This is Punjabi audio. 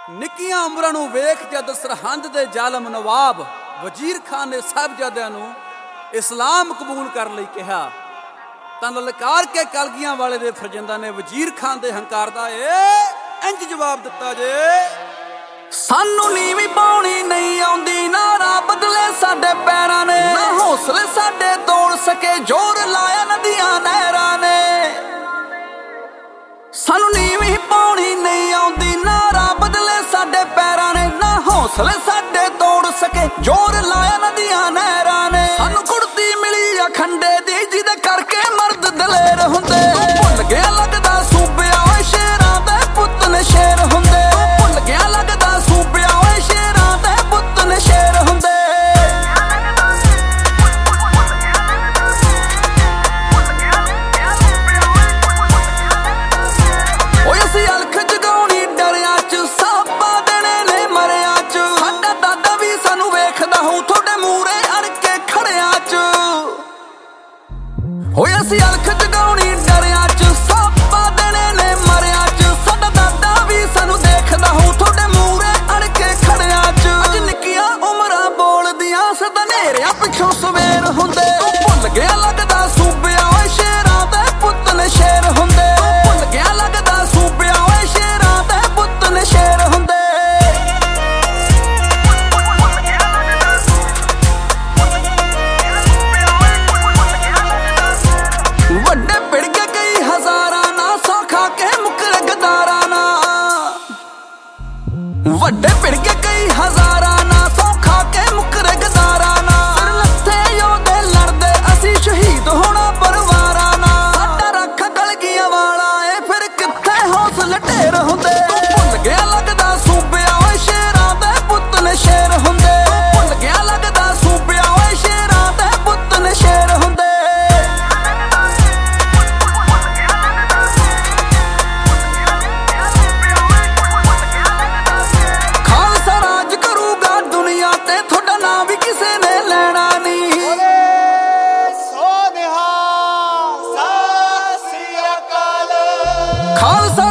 ਨਿੱਕੀਆਂ ਉਮਰਾਂ ਨੂੰ ਵੇਖ ਜਦ ਸਰਹੰਦ ਦੇ ਜ਼ਾਲਮ ਨਵਾਬ ਵਜ਼ੀਰ ਖਾਨ ਨੇ ਸਾਹਿਬਜ਼ਾਦਿਆਂ ਨੂੰ ਇਸਲਾਮ ਕਬੂਲ ਕਰਨ ਲਈ ਕਿਹਾ ਤਾਂ ਲਲਕਾਰ ਕੇ ਕਲਗੀਆਂ ਵਾਲੇ ਦੇ ਫਰਜ਼ੰਦਾਂ ਨੇ ਵਜ਼ੀਰ ਖਾਨ ਦੇ ਹੰਕਾਰ ਦਾ ਇੰਜ ਜਵਾਬ ਦਿੱਤਾ ਜੇ ਸਾਨੂੰ ਨੀਵੀਂ ਪਾਉਣੀ ਨਹੀਂ ਆਉਂਦੀ, ਨਾ ਰਾਹ ਬਦਲੇ ਸਾਡੇ ਪੈਰਾਂ ਨੇ, ਨਾ ਹੌਸਲੇ ਸਾਡੇ ਤੋੜ ਸਕੇ ਜ਼ੋਰ ਲਾਇਆ ਨਦੀਆਂ ਨਹਿਰਾਂ ਨੇ। ਸਾਨੂੰ ਨੀਵੀਂ ਪਾਉਣੀ ਨਹੀਂ ਆਉਂਦੀ, ਨਾ ਰਾਹ ਬਦਲੇ ਸਾਡੇ ਪੈਰਾਂ ਨੇ, ਨਾ ਹੌਸਲੇ ਸਾਡੇ ਤੋੜ ਸਕੇ ਜ਼ੋਰ ਲਾਇਆ ਨਦੀਆਂ ਨਹਿਰਾਂ ਨੇ। ਸਾਨੂੰ ਕੁੜਤੀ ਮਿਲੀ ਆ ਖੰਡੇ ਦੀ ਜਿਹਦੇ ਕਰਕੇ ਮਰਦ ਦਲੇਰ ਹੁੰਦੇ, ਭੁੱਲ ਗਿਆ ਲੱਗਦਾ ਸੂਬਿਆ ਓਏ ਸ਼ੇਰਾਂ ਦੇ ਪੁੱਤ ਨੇ ਸ਼ੇਰ ਹੁੰਦੇ, ਭੁੱਲ ਗਿਆ ਲੱਗਦਾ ਸੂਬਿਆ ਓਏ ਸ਼ੇਰਾਂ ਦੇ ਪੁੱਤ ਨੇ ਸ਼ੇਰ ਹੁੰਦੇ। ਓਏ ਅਸੀਂ ਅਲਖ ਜਗਾਉਣੀ ਡਰਿਆਂ ਚ, ਸਾਪਾ ਦੇਣੇ ਨੇ ਮਰਿਆਂ ਚ, ਸਾਡਾ ਦਾਦਾ ਵੀ ਸਾਨੂੰ ਵੇਖਦਾ ਹੋਊ ਤੁਹਾਡੇ ਮੂਹਰੇ ਅੜ ਕੇ ਖੜਿਆਂ ਚ। ਓਏ ਅਸੀਂ ਅਲਖ ਜਗਾਉਣੀ ਡਰਿਆਂ ਚ, ਸਾਪਾ ਦੇਣੇ ਨੇ ਮਰਿਆਂ ਚ, ਸਾਡਾ ਦਾਦਾ ਵੀ ਸਾਨੂੰ ਦੇਖਦਾ ਹੋਊ ਤੁਹਾਡੇ ਮੂਹਰੇ ਅੜ ਕੇ ਖੜਿਆਂ ਚ। ਅੱਜ ਨਿੱਕੀਆਂ ਉਮਰਾਂ ਬੋਲਦੀਆਂ ਸਦਾ ਨੇਰਿਆਂ ਪਿੱਛੋਂ ਸਵੇਰ ਹੁੰਦੇ, ਭੁੱਲ ਗਿਆ ਲੱਗਦਾ ਸੂਬਿਆ ਓਏ ਸ਼ੇਰਾਂ ਦੇ ਪੁੱਤ ਨੇ ਸ਼ੇਰ ਹੁੰਦੇ, ਭੁੱਲ ਗਿਆ ਲੱਗਦਾ ਸੂਬਿਆ ਓਏ ਸ਼ੇਰਾਂ ਦੇ ਪੁੱਤ ਨੇ ਸ਼ੇਰ ਹੁੰਦੇ। ਵੱਡੇ ਪਿੜ ਕੇ ਕਈ ਹਜ਼ਾਰਾਂ ਨਾ, ਸੌ ਖਾ ਕੇ ਮੁੱਕਰੇ ਗਦਾਰਾਂ ਨਾ, ਵੱਡੇ ਪਿੜ ਕੇ ਕਈ ਹਜ਼ਾਰਾਂ ਨਾ, ਸੌ ਖਾ ਕੇ ਮੁੱਕਰੇ ਗਦਾਰਾਂ ਨਾ। ਸਿਰ ਲੱਥੇ ਯੋਧੇ ਲੜਦੇ ਅਸੀਂ ਸ਼ਹੀਦ ਹੋਣਾ ਪਰਿਵਾਰਾਂ ਨਾਲ, ਸਾਡਾ ਰੱਖ ਕਲਗੀਆਂ ਵਾਲਾ ਏ ਫਿਰ ਕਿੱਥੇ ਹੌਸਲੇ ਢੇਰ ਹੁੰਦੇ, ਭੁੱਲ ਗਿਆ ਲੱਗਦਾ ਸੂਬਿਆ ਓਏ ਸ਼ੇਰਾਂ ਦੇ ਪੁੱਤ ਨੇ ਸ਼ੇਰ ਹੁੰਦੇ, ਭੁੱਲ ਗਿਆ ਲੱਗਦਾ ਸੂਬਿਆ ਓਏ ਸ਼ੇਰਾਂ ਦੇ ਪੁੱਤ ਨੇ ਸ਼ੇਰ ਹੁੰਦੇ। ਖਾਲਸਾ ਰਾਜ ਕਰੂਗਾ ਦੁਨੀਆ ਤੇ, ਤੁਹਾਡਾ ਨਾਂ ਵੀ ਕਿਸੇ ਨੇ ਲੈਣਾ ਨਹੀਂ। ਖਾਲਸਾ